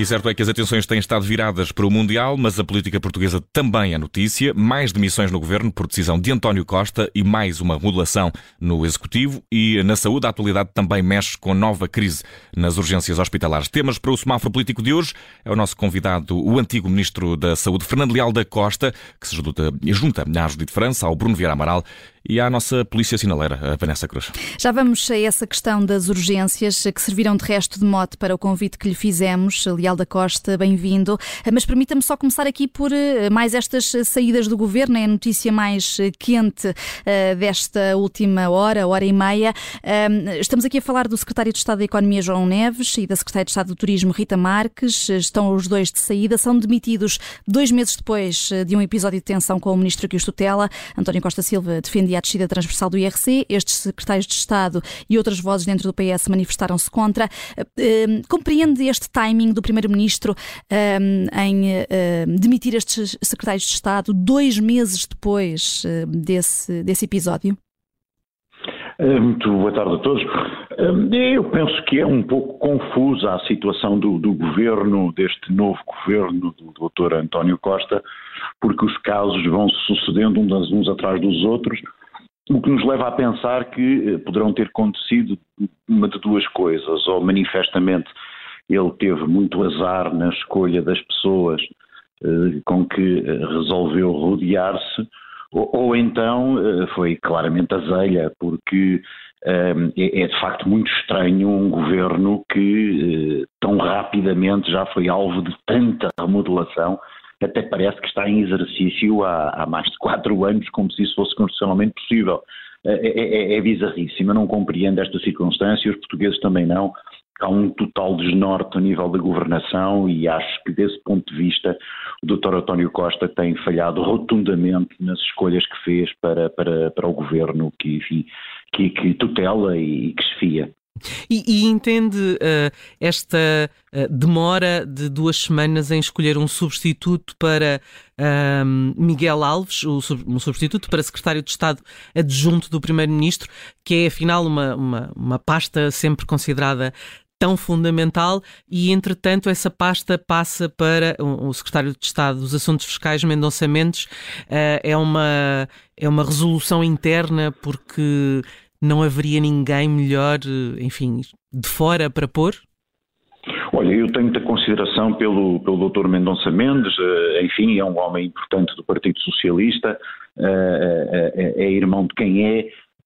E certo é que as atenções têm estado viradas para o Mundial, mas a política portuguesa também é notícia. Mais demissões no governo por decisão de António Costa e mais uma remodelação no Executivo. E na saúde, a atualidade também mexe com nova crise nas urgências hospitalares. Temas para o semáforo político de hoje. É o nosso convidado, o antigo Ministro da Saúde, Fernando Leal da Costa, que se junta à Judite França, ao Bruno Vieira Amaral e à nossa polícia sinaleira, a Vanessa Cruz. Já vamos a essa questão das urgências, que serviram de resto de mote para o convite que lhe fizemos. Leal da Costa, bem-vindo. Mas permita-me só começar aqui por mais estas saídas do governo. É a notícia mais quente desta última hora e meia. Estamos aqui a falar do Secretário de Estado da Economia, João Neves, e da Secretária de Estado do Turismo, Rita Marques. Estão os dois de saída. São demitidos 2 meses depois de um episódio de tensão com o Ministro que os tutela. António Costa Silva defendia a descida transversal do IRC. Estes secretários de Estado e outras vozes dentro do PS manifestaram-se contra. Compreende este timing do Primeiro-Ministro em demitir estes secretários de Estado 2 meses depois desse episódio? Muito boa tarde a todos. Eu penso que é um pouco confusa a situação do governo, deste novo governo do Dr. António Costa, porque os casos vão se sucedendo uns atrás dos outros, o que nos leva a pensar que poderão ter acontecido uma de duas coisas: ou manifestamente ele teve muito azar na escolha das pessoas com que resolveu rodear-se, ou então foi claramente azelha, porque é de facto muito estranho um governo que tão rapidamente já foi alvo de tanta remodelação. Até parece que está em exercício há mais de 4 anos, como se isso fosse constitucionalmente possível. É bizarríssimo, eu não compreendo esta circunstância, os portugueses também não. Há um total desnorte a nível da governação e acho que, desse ponto de vista, o Dr. António Costa tem falhado rotundamente nas escolhas que fez para o governo que tutela e que chefia. E entende esta demora de 2 semanas em escolher um substituto para Miguel Alves, um substituto para secretário de Estado adjunto do Primeiro-Ministro, que é afinal uma pasta sempre considerada tão fundamental, e entretanto essa pasta passa para o secretário de Estado dos Assuntos Fiscais, Mendonça Mendes. É uma resolução interna, porque não haveria ninguém melhor, enfim, de fora para pôr? Olha, eu tenho muita consideração pelo Dr. Mendonça Mendes, enfim, é um homem importante do Partido Socialista, é irmão de quem é.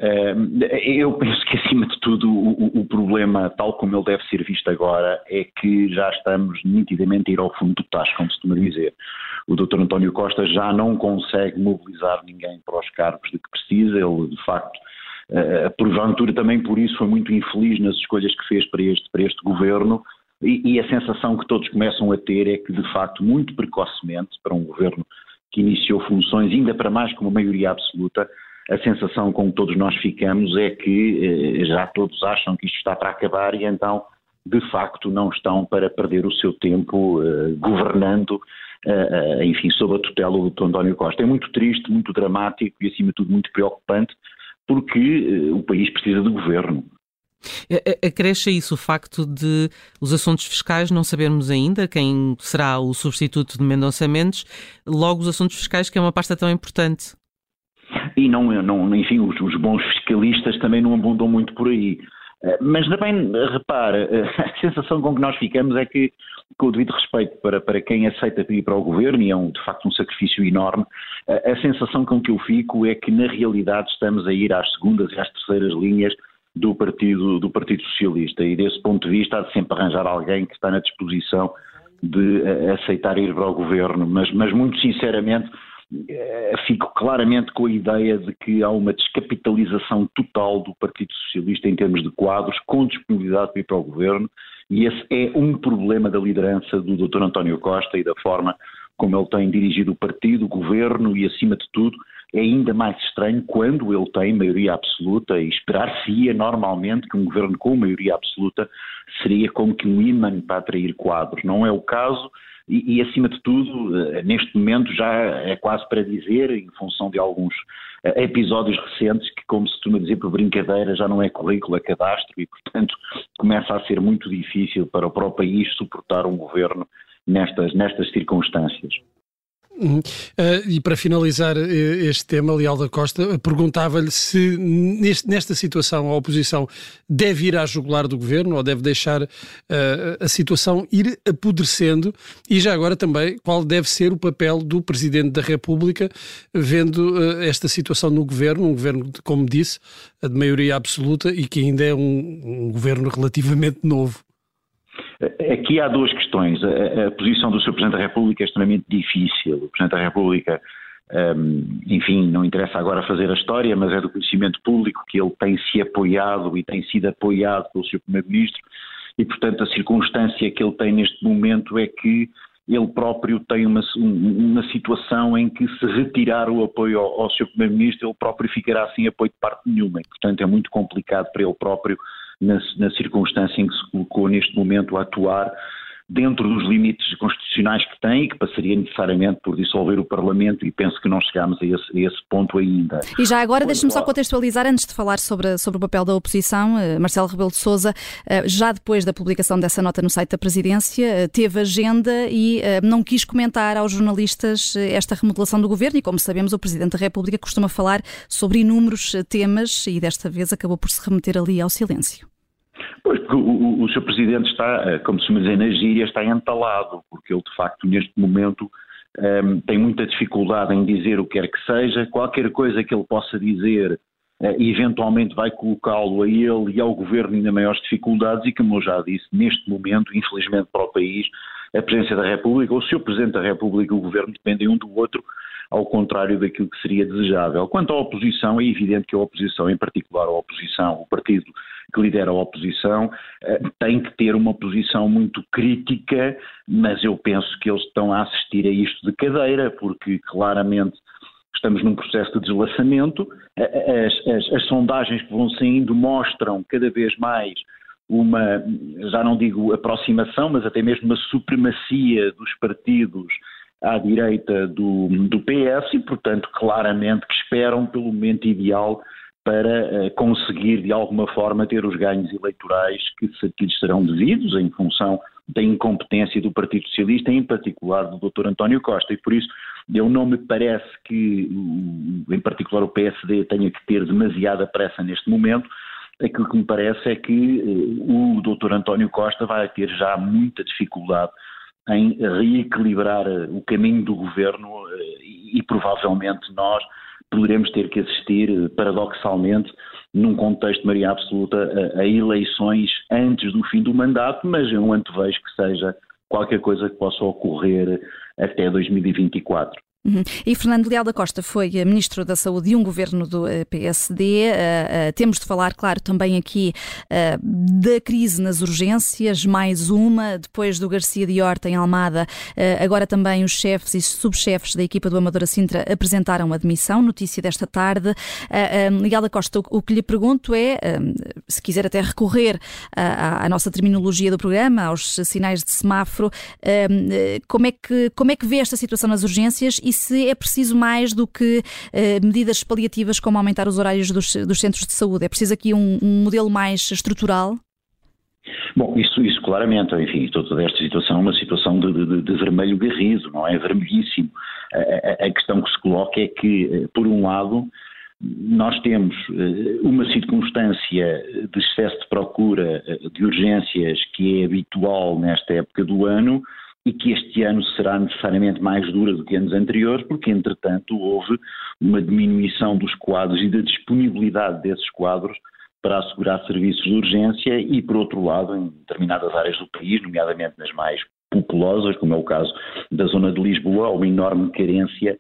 Eu penso que, acima de tudo, o problema, tal como ele deve ser visto agora, é que já estamos nitidamente a ir ao fundo do tacho, como se costuma dizer. O Dr. António Costa já não consegue mobilizar ninguém para os cargos de que precisa. Ele, de facto, porventura também por isso foi muito infeliz nas escolhas que fez para este governo, e a sensação que todos começam a ter é que, de facto, muito precocemente, para um governo que iniciou funções, ainda para mais com uma maioria absoluta, a sensação com que todos nós ficamos é que já todos acham que isto está para acabar e então, de facto, não estão para perder o seu tempo governando, enfim, sob a tutela do Dr. António Costa. É muito triste, muito dramático e, acima de tudo, muito preocupante, porque o país precisa de governo. Acresce isso o facto de os assuntos fiscais não sabermos ainda quem será o substituto de Mendonça Mendes, logo os assuntos fiscais, que é uma pasta tão importante. E enfim, os bons fiscalistas também não abundam muito por aí. Mas também, repara, a sensação com que nós ficamos é que, com o devido respeito para quem aceita ir para o governo, e é de facto um sacrifício enorme, a sensação com que eu fico é que, na realidade, estamos a ir às segundas e às terceiras linhas do Partido Socialista, e desse ponto de vista há de sempre arranjar alguém que está na disposição de aceitar ir para o governo, mas muito sinceramente fico claramente com a ideia de que há uma descapitalização total do Partido Socialista em termos de quadros, com disponibilidade para ir para o governo, e esse é um problema da liderança do Dr. António Costa e da forma como ele tem dirigido o partido, o governo e, acima de tudo, é ainda mais estranho quando ele tem maioria absoluta, e esperar-se-ia normalmente que um governo com maioria absoluta seria como que um ímã para atrair quadros. Não é o caso e acima de tudo, neste momento já é quase para dizer, em função de alguns episódios recentes, que, como se costuma dizer por brincadeira, já não é currículo, é cadastro, e portanto começa a ser muito difícil para o próprio país suportar um governo nestas circunstâncias. E para finalizar este tema, Leal da Costa, perguntava-lhe se nesta situação a oposição deve ir à jugular do governo ou deve deixar a situação ir apodrecendo, e já agora também qual deve ser o papel do Presidente da República vendo esta situação no governo, um governo, como disse, de maioria absoluta e que ainda é um governo relativamente novo. Aqui há duas questões. A posição do Sr. Presidente da República é extremamente difícil. O Presidente da República, enfim, não interessa agora fazer a história, mas é do conhecimento público que ele tem se apoiado e tem sido apoiado pelo Sr. Primeiro-Ministro, e portanto a circunstância que ele tem neste momento é que ele próprio tem uma situação em que, se retirar o apoio ao Sr. Primeiro-Ministro, ele próprio ficará sem apoio de parte nenhuma, e portanto é muito complicado para ele próprio, na circunstância em que se colocou neste momento, a atuar dentro dos limites constitucionais que tem, e que passaria necessariamente por dissolver o Parlamento, e penso que não chegámos a esse ponto ainda. E já agora, deixe-me só contextualizar, antes de falar sobre o papel da oposição, Marcelo Rebelo de Sousa, já depois da publicação dessa nota no site da Presidência, teve agenda e não quis comentar aos jornalistas esta remodelação do governo, e como sabemos, o Presidente da República costuma falar sobre inúmeros temas e desta vez acabou por se remeter ali ao silêncio. Pois, porque o Sr. Presidente está, como se me diz na gíria, está entalado, porque ele de facto neste momento tem muita dificuldade em dizer o que quer que seja. Qualquer coisa que ele possa dizer eventualmente vai colocá-lo a ele e ao Governo ainda maiores dificuldades, e como eu já disse, neste momento, infelizmente para o país, a Presidência da República, o Sr. Presidente da República e o Governo dependem um do outro, ao contrário daquilo que seria desejável. Quanto à oposição, é evidente que a oposição, em particular a oposição, o partido que lidera a oposição, tem que ter uma posição muito crítica, mas eu penso que eles estão a assistir a isto de cadeira, porque claramente estamos num processo de deslaçamento. As sondagens que vão saindo mostram cada vez mais uma, já não digo aproximação, mas até mesmo uma supremacia dos partidos à direita do PS, e portanto claramente que esperam pelo momento ideal para conseguir de alguma forma ter os ganhos eleitorais que lhes serão devidos em função da incompetência do Partido Socialista, em particular do Dr. António Costa, e por isso eu não me parece que, em particular, o PSD tenha que ter demasiada pressa neste momento. Aquilo que me parece é que o Dr. António Costa vai ter já muita dificuldade em reequilibrar o caminho do governo, e provavelmente nós poderemos ter que assistir, paradoxalmente, num contexto de maioria absoluta, a eleições antes do fim do mandato, mas eu não antevejo que seja qualquer coisa que possa ocorrer até 2024. E Fernando Leal da Costa foi Ministro da Saúde de um governo do PSD. Temos de falar, claro, também aqui da crise nas urgências, mais uma, depois do Garcia de Horta em Almada. Agora também os chefes e subchefes da equipa do Amadora Sintra apresentaram a demissão, notícia desta tarde. Leal da Costa, o que lhe pergunto é, se quiser até recorrer à nossa terminologia do programa, aos sinais de semáforo, como é que vê esta situação nas urgências, e se é preciso mais do que medidas paliativas como aumentar os horários dos centros de saúde? É preciso aqui um modelo mais estrutural? Bom, isso claramente, enfim, toda esta situação é uma situação de vermelho garrido, não é? Vermelhíssimo. A questão que se coloca é que, por um lado, nós temos uma circunstância de excesso de procura de urgências que é habitual nesta época do ano, e que este ano será necessariamente mais dura do que anos anteriores, porque, entretanto, houve uma diminuição dos quadros e da disponibilidade desses quadros para assegurar serviços de urgência e, por outro lado, em determinadas áreas do país, nomeadamente nas mais populosas, como é o caso da zona de Lisboa, há uma enorme carência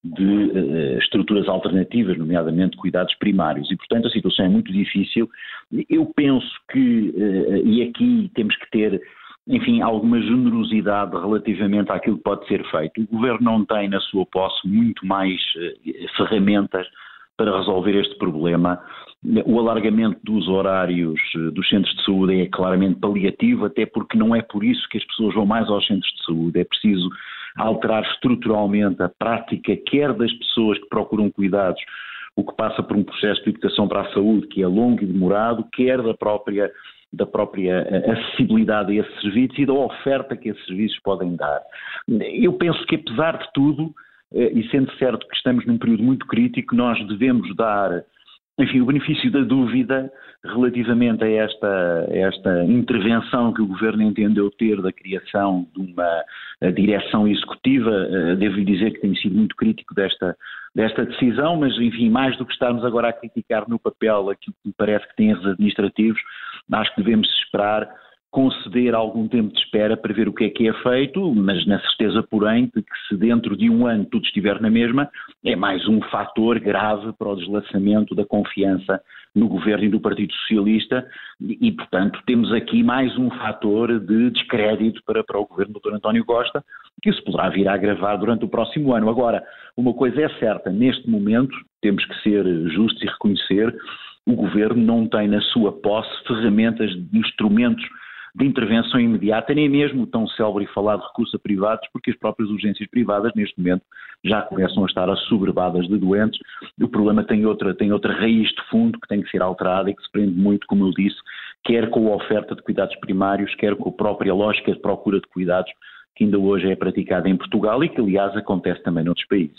de estruturas alternativas, nomeadamente cuidados primários, e, portanto, a situação é muito difícil. Eu penso que, e aqui temos que ter enfim, alguma generosidade relativamente àquilo que pode ser feito. O Governo não tem na sua posse muito mais ferramentas para resolver este problema. O alargamento dos horários dos centros de saúde é claramente paliativo, até porque não é por isso que as pessoas vão mais aos centros de saúde. É preciso alterar estruturalmente a prática, quer das pessoas que procuram cuidados, o que passa por um processo de educação para a saúde que é longo e demorado, quer da própria acessibilidade a esses serviços e da oferta que esses serviços podem dar. Eu penso que, apesar de tudo, e sendo certo que estamos num período muito crítico, nós devemos dar, enfim, o benefício da dúvida relativamente a esta intervenção que o Governo entendeu ter da criação de uma direção executiva. Devo dizer que tenho sido muito crítico desta decisão, mas, enfim, mais do que estarmos agora a criticar no papel aquilo que me parece que tem erros administrativos, acho que devemos esperar, conceder algum tempo de espera para ver o que é feito, mas na certeza, porém, de que se dentro de um ano tudo estiver na mesma, é mais um fator grave para o deslaçamento da confiança no Governo e do Partido Socialista e, portanto, temos aqui mais um fator de descrédito para o Governo do Dr. António Costa, que isso poderá vir a agravar durante o próximo ano. Agora, uma coisa é certa, neste momento, temos que ser justos e reconhecer, o Governo não tem na sua posse ferramentas, instrumentos de intervenção imediata, nem mesmo o tão célebre e falado recurso a privados, porque as próprias urgências privadas, neste momento, já começam a estar assoberbadas de doentes. O problema tem outra raiz de fundo que tem que ser alterada e que se prende muito, como eu disse, quer com a oferta de cuidados primários, quer com a própria lógica de procura de cuidados, que ainda hoje é praticada em Portugal e que, aliás, acontece também noutros países.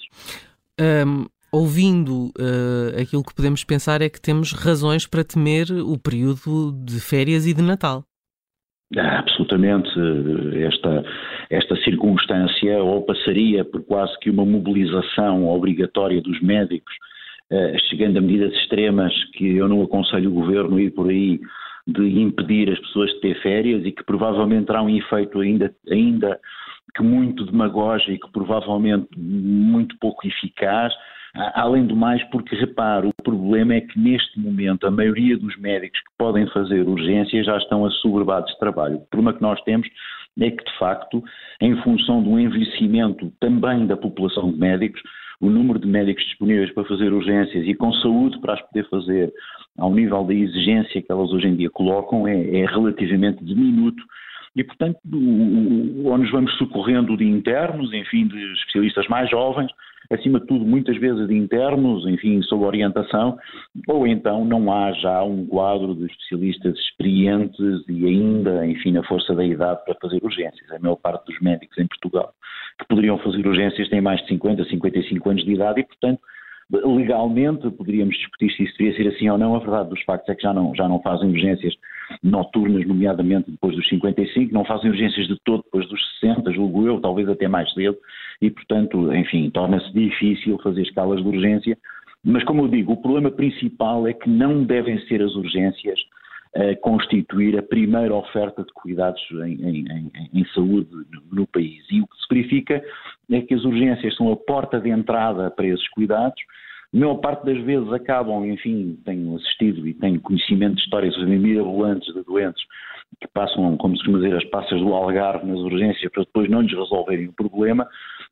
Ouvindo aquilo que podemos pensar é que temos razões para temer o período de férias e de Natal. Absolutamente. Esta circunstância ou passaria por quase que uma mobilização obrigatória dos médicos, chegando a medidas extremas que eu não aconselho o Governo a ir por aí, de impedir as pessoas de ter férias e que provavelmente terá um efeito ainda que muito demagógico, provavelmente muito pouco eficaz. Além do mais, porque, reparo, o problema é que neste momento a maioria dos médicos que podem fazer urgências já estão assoberbados de trabalho. O problema que nós temos é que, de facto, em função do envelhecimento também da população de médicos, o número de médicos disponíveis para fazer urgências e com saúde para as poder fazer ao nível da exigência que elas hoje em dia colocam é relativamente diminuto. E, portanto, ou nos vamos socorrendo de internos, enfim, de especialistas mais jovens, acima de tudo, muitas vezes de internos, enfim, sob orientação, ou então não há já um quadro de especialistas experientes e ainda, enfim, na força da idade para fazer urgências. A maior parte dos médicos em Portugal que poderiam fazer urgências têm mais de 50, 55 anos de idade e, portanto, legalmente poderíamos discutir se isso devia ser assim ou não. A verdade dos factos é que já não fazem urgências noturnas, nomeadamente depois dos 55, não fazem urgências de todo depois dos 60, julgo eu, talvez até mais cedo, e portanto, enfim, torna-se difícil fazer escalas de urgência, mas como eu digo, o problema principal é que não devem ser as urgências a constituir a primeira oferta de cuidados em saúde no país. E o que se verifica é que as urgências são a porta de entrada para esses cuidados. A maior parte das vezes acabam, enfim, tenho assistido e tenho conhecimento de histórias mirabolantes de doentes que passam, como se costuma dizer, as passas do Algarve nas urgências para depois não lhes resolverem o problema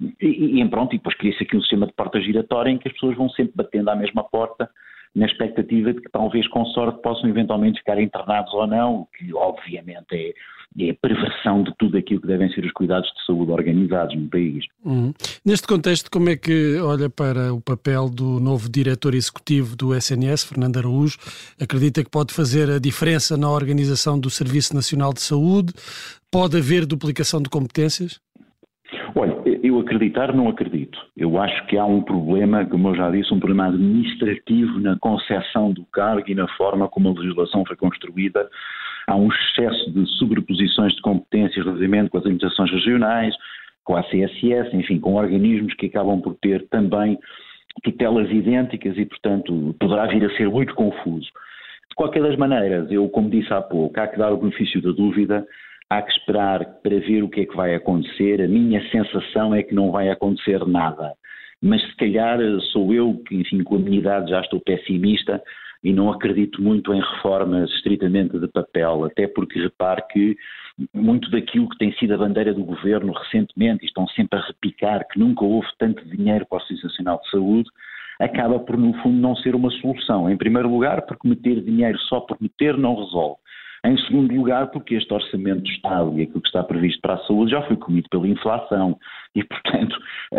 e depois cria-se aqui um sistema de porta giratória em que as pessoas vão sempre batendo à mesma porta na expectativa de que talvez com sorte possam eventualmente ficar internados ou não, o que obviamente é a perversão de tudo aquilo que devem ser os cuidados de saúde organizados no país. Neste contexto, como é que olha para o papel do novo diretor executivo do SNS, Fernando Araújo? Acredita que pode fazer a diferença na organização do Serviço Nacional de Saúde? Pode haver duplicação de competências? Olha, eu acreditar não acredito. Eu acho que há um problema, como eu já disse, um problema administrativo na concepção do cargo e na forma como a legislação foi construída. Há um excesso de sobreposições de competências relativamente com as administrações regionais, com a CSS, enfim, com organismos que acabam por ter também tutelas idênticas e, portanto, poderá vir a ser muito confuso. De qualquer das maneiras, eu, como disse há pouco, há que dar o benefício da dúvida, há que esperar para ver o que é que vai acontecer. A minha sensação é que não vai acontecer nada. Mas se calhar sou eu que, enfim, com a minha idade já estou pessimista, e não acredito muito em reformas estritamente de papel, até porque repare que muito daquilo que tem sido a bandeira do governo recentemente, e estão sempre a repicar que nunca houve tanto dinheiro para o Serviço Nacional de Saúde, acaba por, no fundo, não ser uma solução. Em primeiro lugar, porque meter dinheiro só por meter não resolve. Em segundo lugar, porque este orçamento do Estado e aquilo que está previsto para a saúde já foi comido pela inflação e, portanto,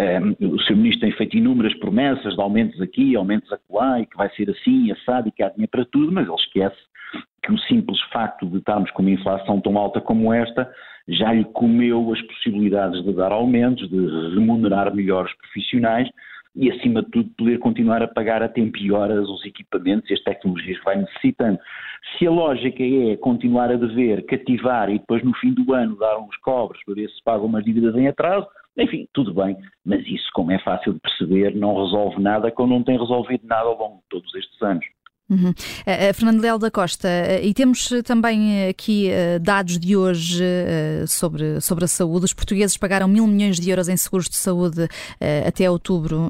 o Sr. Ministro tem feito inúmeras promessas de aumentos aqui, aumentos acolá e que vai ser assim, assado e que há dinheiro para tudo, mas ele esquece que o simples facto de estarmos com uma inflação tão alta como esta já lhe comeu as possibilidades de dar aumentos, de remunerar melhores profissionais e, acima de tudo, poder continuar a pagar a tempo e horas os equipamentos e as tecnologias que vai necessitando. Se a lógica é continuar a dever, cativar e depois no fim do ano dar uns cobres para ver se pagam umas dívidas em atraso, enfim, tudo bem, mas isso, como é fácil de perceber, não resolve nada, como não tem resolvido nada ao longo de todos estes anos. Fernando Leal da Costa, e temos também aqui dados de hoje sobre a saúde. Os portugueses pagaram 1.000 milhões de euros em seguros de saúde até outubro,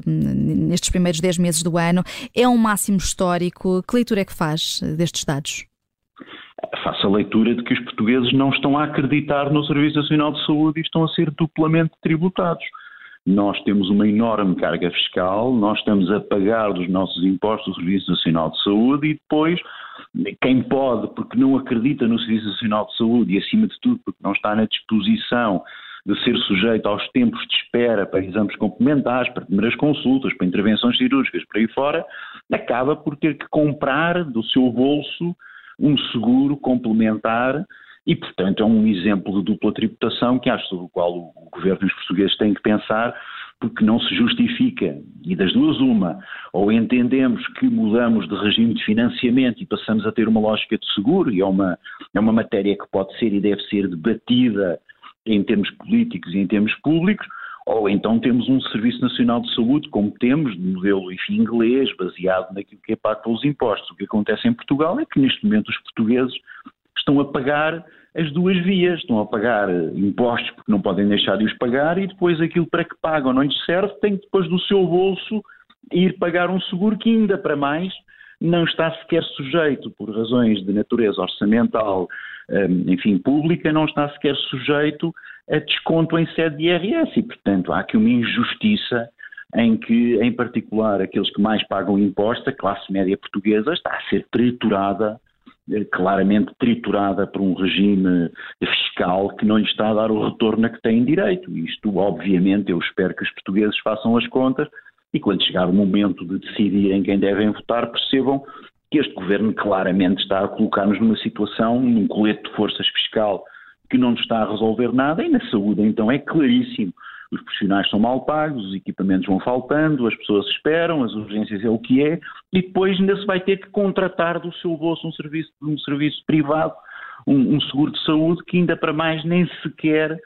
nestes primeiros 10 meses do ano. É um máximo histórico. Que leitura é que faz destes dados? Faço a leitura de que os portugueses não estão a acreditar no Serviço Nacional de Saúde e estão a ser duplamente tributados. Nós temos uma enorme carga fiscal, nós estamos a pagar dos nossos impostos o Serviço Nacional de Saúde e depois quem pode, porque não acredita no Serviço Nacional de Saúde e acima de tudo porque não está na disposição de ser sujeito aos tempos de espera para exames complementares, para primeiras consultas, para intervenções cirúrgicas, por aí fora, acaba por ter que comprar do seu bolso um seguro complementar. E, portanto, é um exemplo de dupla tributação que acho sobre o qual o governo e os portugueses têm que pensar, porque não se justifica, e das duas uma, ou entendemos que mudamos de regime de financiamento e passamos a ter uma lógica de seguro, e é uma matéria que pode ser e deve ser debatida em termos políticos e em termos públicos, ou então temos um Serviço Nacional de Saúde, como temos, de modelo inglês, baseado naquilo que é pago pelos impostos. O que acontece em Portugal é que, neste momento, os portugueses estão a pagar as duas vias, estão a pagar impostos porque não podem deixar de os pagar e depois aquilo para que pagam não lhes serve, tem que depois do seu bolso ir pagar um seguro que ainda para mais não está sequer sujeito, por razões de natureza orçamental, enfim, pública, não está sequer sujeito a desconto em sede de IRS e, portanto, há aqui uma injustiça em que, em particular, aqueles que mais pagam impostos, a classe média portuguesa, está a ser triturada, claramente triturada por um regime fiscal que não lhe está a dar o retorno a que têm direito. Isto, obviamente, eu espero que os portugueses façam as contas e quando chegar o momento de decidirem quem devem votar, percebam que este governo claramente está a colocar-nos numa situação, num colete de forças fiscal que não nos está a resolver nada e na saúde, então, é claríssimo. Os profissionais são mal pagos, os equipamentos vão faltando, as pessoas esperam, as urgências é o que é, e depois ainda se vai ter que contratar do seu bolso um serviço privado, um seguro de saúde que ainda para mais nem sequer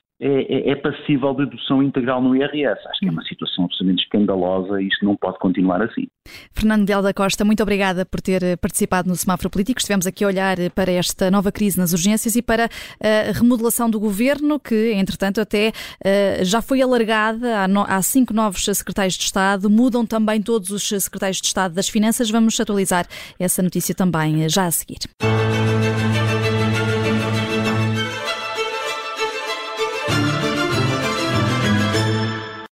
é passível de dedução integral no IRS. Acho que é uma situação absolutamente escandalosa e isto não pode continuar assim. Fernando Leal da Costa, muito obrigada por ter participado no Semáforo Político. Estivemos aqui a olhar para esta nova crise nas urgências e para a remodelação do governo, que, entretanto, até já foi alargada. Há 5 novos secretários de Estado, mudam também todos os secretários de Estado das Finanças. Vamos atualizar essa notícia também já a seguir.